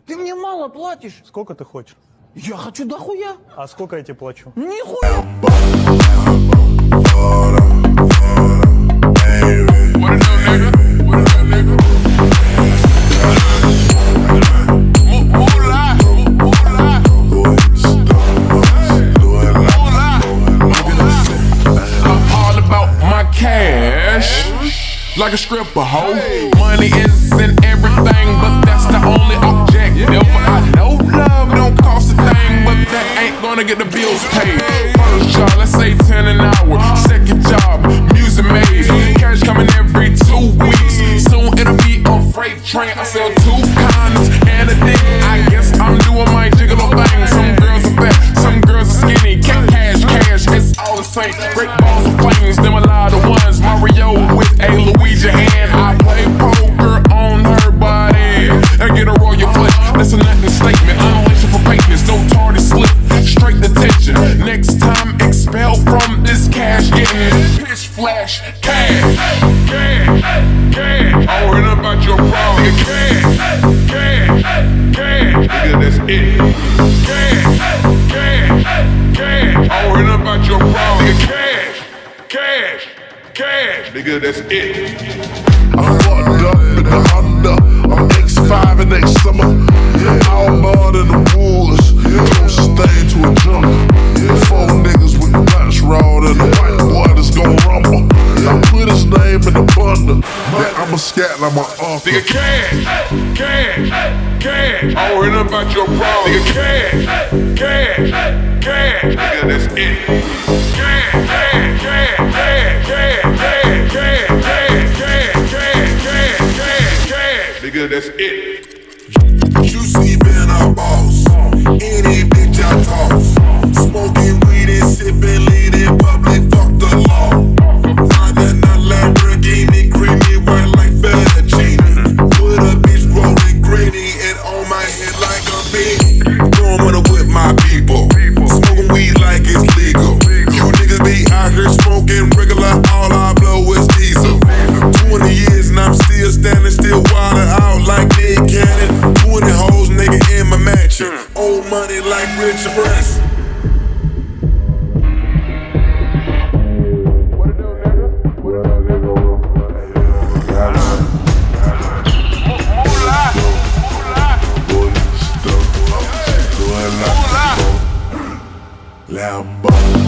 Ты мне мало платишь. Сколько ты хочешь? Я хочу дохуя. А сколько я тебе плачу? Нихуя. Like a stripper, hoe. Money isn't everything, but that's the only objective. I know love don't cost a thing, but that ain't gonna get the bills paid. First job, let's say 10 an hour. Second job, music made. Cash coming every 2 weeks. Soon it'll be a freight train. I sell 2 condoms and a dick. I guess I'm doing my gigolo thing. Some girls are fat, some girls are skinny. Cash, it's all the same. Great balls of flames, them a lot of ones. Mario with a Luigi hand. I play poker on her body and get a royal flush. That's a nothing statement. Unleashing for papers, no tardy slip. Straight detention. Next time expelled from this cash. Getting pitch flash cash. I worry about your problem. Cash. Nigga, that's it. Cash. I worry about your problem. Cash. Nigga, that's it. I'm fucked up in the Honda. I'm X5 and next summer. All mud in the woods. Closest thing to a jungle. 4 niggas with the wax rod and the white boy that's gon' rumble. I put his name in the bundle. That I'm a scat like my uncle. Nigga, cash. I worry about your problem. Nigga, cash. Nigga, that's it. Nigga, that's it. Juicy been a boss. Any bitch I toss. Smoking weed and sipping lean in public. Fuck the law. Riding a Lamborghini, creamy white like fettuccine. Put a bitch rolling gritty and on my head like a bean. Know I'm gonna whip my people. Smoking weed like it's legal. You niggas be out here smoking regular. All I blow is diesel. 20 years and I'm still standing, still wildin' out like Nick Cannon. 20 hoes, nigga, in my mansion. Old money like Richard Press. Lambo.